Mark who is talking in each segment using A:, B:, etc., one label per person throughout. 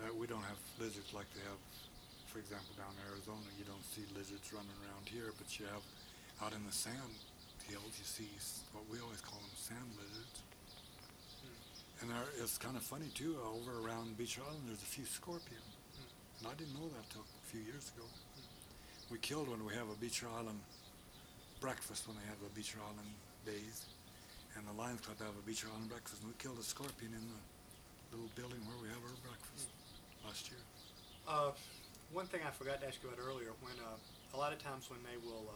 A: we don't have lizards like they have, for example, down in Arizona. You don't see lizards running around here, but you have out in the sand hills, you see what we always call them sand lizards. And it's kind of funny too, over around Beecher Island there's a few scorpions. And I didn't know that till a few years ago. We killed when we have a Beecher Island breakfast, when they have a Beecher Island days. And the Lions Club have a Beecher Island breakfast, and we killed a scorpion in the little building where we have our breakfast last year.
B: One thing I forgot to ask you about earlier, when a lot of times when they will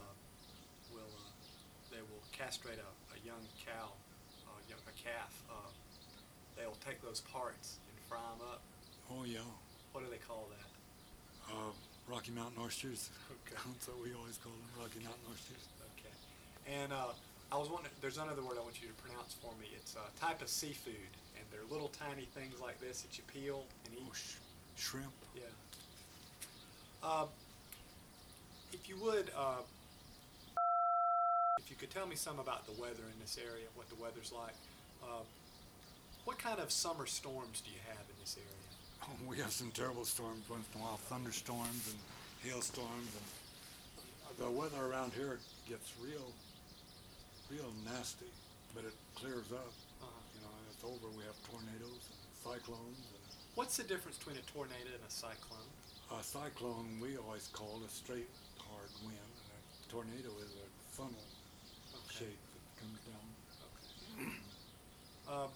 B: castrate a young cow, a calf, they'll take those parts and fry them up.
A: Oh yeah.
B: What do they call that?
A: Rocky Mountain oysters.
B: Okay.
A: That's what we always call them, Rocky Mountain oysters.
B: Okay. And I was wondering, there's another word I want you to pronounce for me. It's a type of seafood, and they're little tiny things like this that you peel and eat.
A: Shrimp.
B: Yeah. If you would, if you could tell me some about the weather in this area, what the weather's like. What kind of summer storms do you have in this area?
A: Oh, we have some terrible storms once in a while, thunderstorms and hailstorms, and the weather around here gets real nasty, but it clears up. You know, it's over. We have tornadoes and cyclones. And
B: what's the difference between a tornado and a cyclone?
A: A cyclone we always call a straight, hard wind, and a tornado is a funnel shape that comes down.
B: Okay.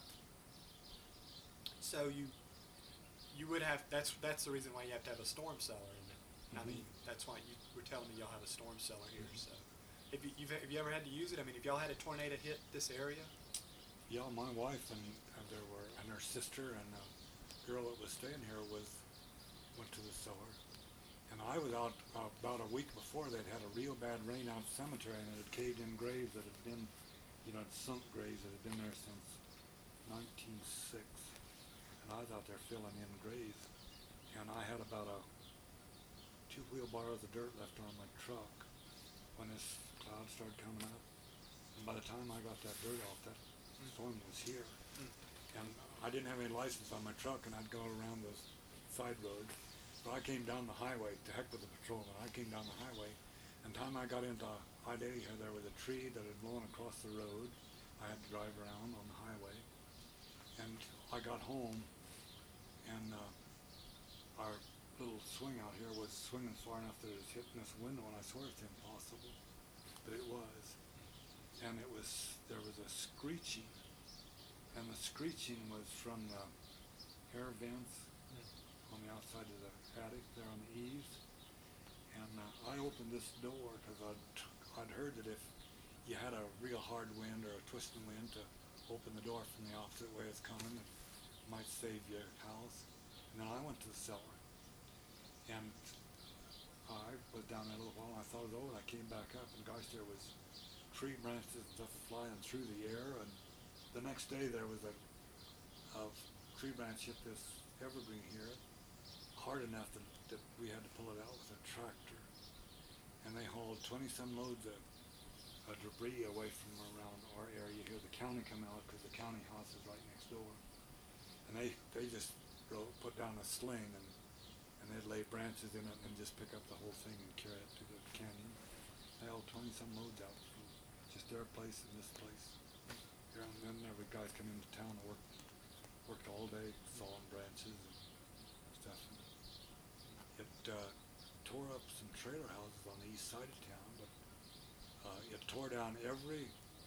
B: So you would have, that's the reason why you have to have a storm cellar in it. I mean, that's why you were telling me y'all have a storm cellar here. So have you ever had to use it? I mean, have y'all had a tornado hit this area?
A: Yeah, my wife and her sister and a girl that was staying here went to the cellar, and I was out about a week before. They'd had a real bad rain out in the cemetery, and it had caved in graves that had been, sunk graves that had been there since 1906. And I was out there filling in graves, and I had about 2 wheelbarrows of dirt left on my truck when this cloud started coming up. And by the time I got that dirt off, that storm was here. And I didn't have any license on my truck, and I'd go around those side roads. So I came down the highway, to heck with the patrolman. I came down the highway, and the time I got into I-80 here, there was a tree that had blown across the road. I had to drive around on the highway. And I got home, and our little swing out here was swinging far enough that it was hitting this window, and I swear it's impossible, but it was. And there was a screeching, and the screeching was from the air vents on the outside of the attic there on the eaves. And I opened this door because I'd heard that if you had a real hard wind or a twisting wind, to open the door from the opposite way it's coming, it might save your house. And then I went to the cellar, and I was down there a little while, and I thought it was over, and I came back up, and gosh, there was tree branches and stuff flying through the air. And the next day there was a tree branch hit this evergreen here hard enough that we had to pull it out with a tractor, and they hauled 20-some loads of debris away from around our area here. The county come out because the county house is right next door, and they just put down a sling, and they'd lay branches in it and just pick up the whole thing and carry it to the canyon. They hauled 20-some loads out from just their place and this place. Here, and then there were guys come into town and worked all day sawing branches and stuff. And it tore up some trailer houses on the east side of town, but it tore down every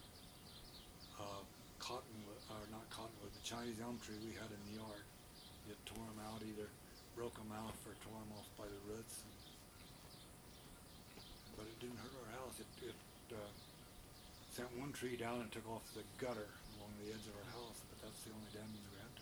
A: the Chinese elm tree we had in the yard. It tore them out, either broke them out or tore them off by the roots. But it didn't hurt our house. It sent one tree down and took off the gutter along the edge of our house, but that's the only damage we had to